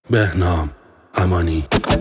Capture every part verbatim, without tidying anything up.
بهنام امانی.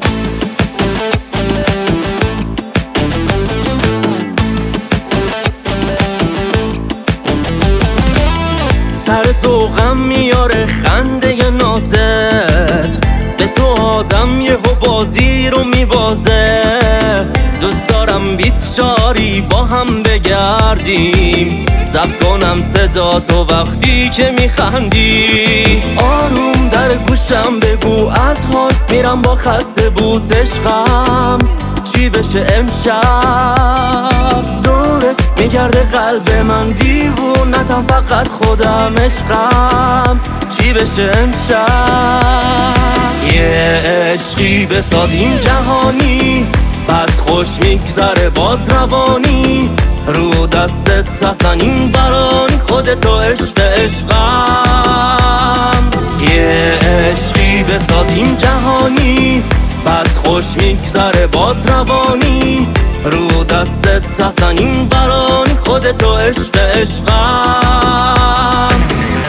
سر ذوقم میاره خنده نازت، به تو آدم یهو بازی رو میوازه. دوست دارم بیست شاری با هم بگردیم، ضبط کنم صدا تو وقتی که میخندی. آروم در گوشم بگو از حال میرم با خط بوت عشقم، چی بشه امشب؟ دورت میگرده قلب من دیوونتم، فقط خودم عشقم، چی بشه امشب؟ یه عشقی بسازیم جهانی، بعد خوش میگذره با روانی. رو دستت حسنین بران خودتو عشق عشقم. یه عشقی بسازیم جهانی، بعد خوش میگذره با روانی. رو دستت حسنین بران خودتو عشق عشقم.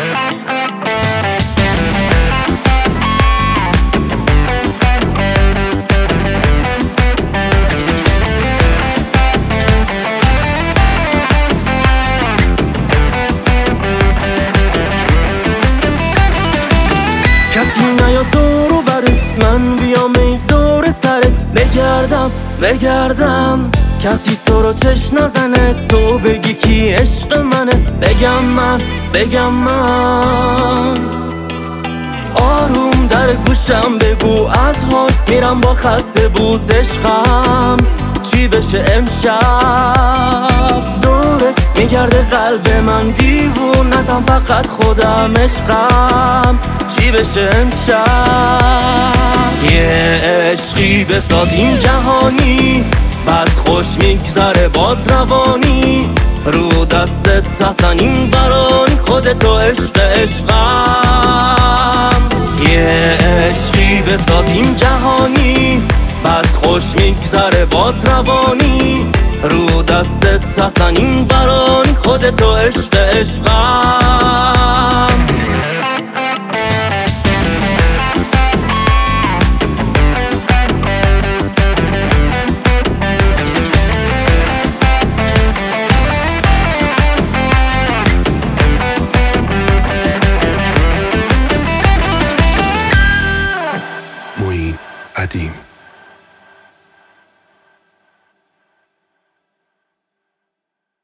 کسی نیاد دورو برست، من بیام ای دور سرت بگردم بگردم. کسی تو رو چش نزنه، تو بگی کی عشق منه، بگم من بگم من. آروم در گوشم بگو از حال میرم با خط بوت عشقم، چی بشه امشب؟ دورت میگرده قلب من دیوونتم، فقط خودم عشقم، چی بشه امشب؟ یه عشقی بسازیم جهانی، بعد خوش میگذره با روانی. رو دستت حسنین بران خودتو عشق عشقم. یه عشقی بسازیم جهانی، بعد خوش میگذره با روانی. رو دستت حسنین بران خودتو عشق عشقم.